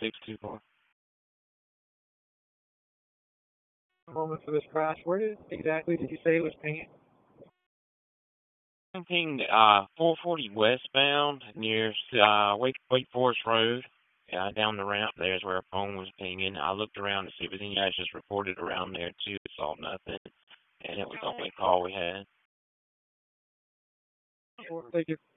624. Moment for this crash. Exactly did you say it was pinging? Pinged 440 westbound near Wake Forest Road. Down the ramp there is where a phone was pinging. I looked around to see if any guys just reported around there too. Saw nothing, and it was the only call we had. Thank you.